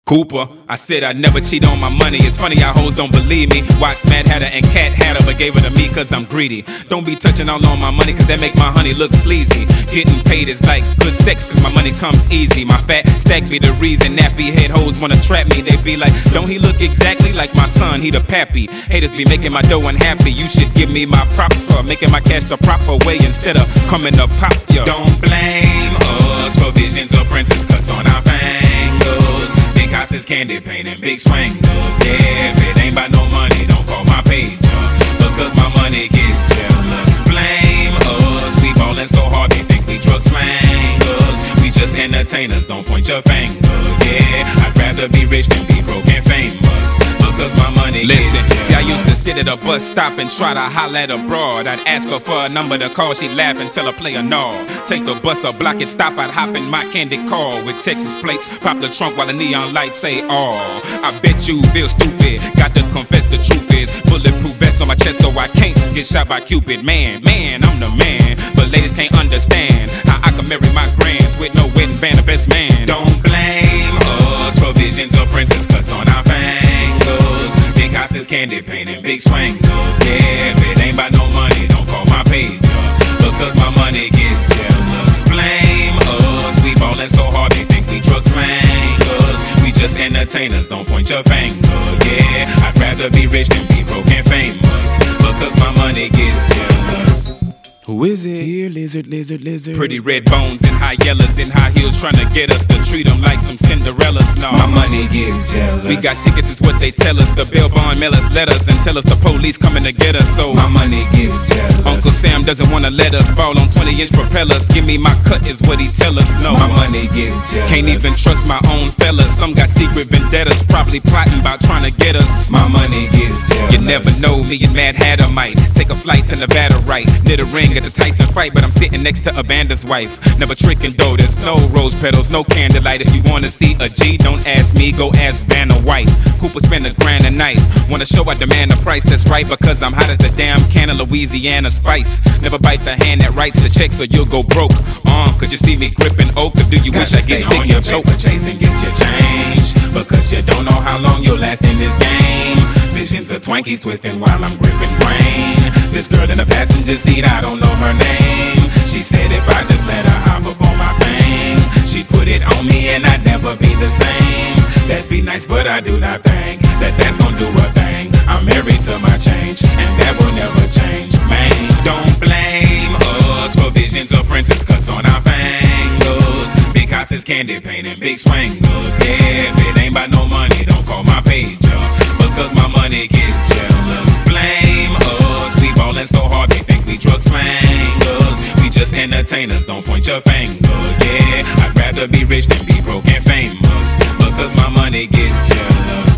Cooper, I said I'd never cheat on my money. It's funny how hoes don't believe me. Wax Mad Hatter and Cat Hatter, but gave it to me cause I'm greedy. Don't be touching all on my money cause that make my honey look sleazy. Getting paid is like good sex cause my money comes easy. My fat stack be the reason nappy head hoes wanna trap me. They be like, don't he look exactly like my son? He the pappy. Haters be making my dough unhappy. You should give me my props for making my cash the proper way instead of coming to pop ya. Don't blame us for visions of princess cuts on our fingers. Big houses, candy paint, and big swangles. Yeah, if it ain't about no money, don't call my page up, because my money gets jealous. Blame us, we ballin' so hard they think we drug slangers. We just entertainers, don't point your finger. Yeah, I'd rather be rich than be broke and famous, because my money gets jealous. See, I used to sit at a bus stop and try to holler at a broad. I'd ask her for a number to call, she'd laugh and tell her play a nod. Take the bus or block it, stop, I'd hop in my candy car with Texas plates, pop the trunk while the neon lights say, oh, I bet you feel stupid. Got to confess the truth is, bulletproof vest on my chest so I can't get shot by Cupid. Man, I'm the man, but ladies can't understand how I can marry my grands with no wedding band, the best man. Don't blame us for visions of princess cuts on our fingers. Big houses, candy paint, and big swangles. Yeah, if it ain't about no money, don't call my page up, because my money gets jealous. Blame us, we ballin' so hard they think we drug slangers. We just entertainers, don't point your finger. Yeah, I'd rather be rich than be broke and famous, because my money gets jealous. Who is it? Here, lizard. Pretty red bones and high yellows and high heels trying to get us to treat them like some Cinderellas. No, my money gets jealous. We got tickets, is what they tell us. The bail bond mail us letters and tell us the police coming to get us. So my money gets jealous. Uncle Sam doesn't wanna let us ball on 20-inch propellers. Give me my cut is what he tell us. No, my money gets jealous. Can't even trust my own fellas. Some got secret vendettas, probably plotting about trying to get us. My money gets jealous. You never know, me and Mad Hatter might take a flight to Nevada, right? Near the ring at the Tyson fight, but I'm sitting next to a banda's wife. Never tricking though, there's no rose petals, no candlelight. If you wanna see a G, don't ask me, go ask Vanna White. Cooper spend a grand a night. Wanna show I demand a price that's right, because I'm hot as a damn can of Louisiana spice. Never bite the hand that writes the check, so you'll go broke. Cause you see me gripping oak, or do you wish I get sick and choke? Chase and get your change, because you don't know how long you'll last in this game. Visions of Twinkies twisting while I'm gripping brain. This girl in the passenger seat, I don't know her name. She said if I just let her hop up on my thing, she'd put it on me and I'd never be the same. That'd be nice, but I do not think that that's gonna do a thing. I'm married to my change, and that will never change, man. Don't blame us for visions of princess cuts on our fingers. Big houses, candy paint, and big swangles. Yeah, if it ain't about no money, don't call my page up, because my money gets jealous. Blame us, we ballin' so hard they think we drug slangers. We just entertainers, don't point your finger. Yeah, I'd rather be rich than be broke and famous, because my money gets jealous.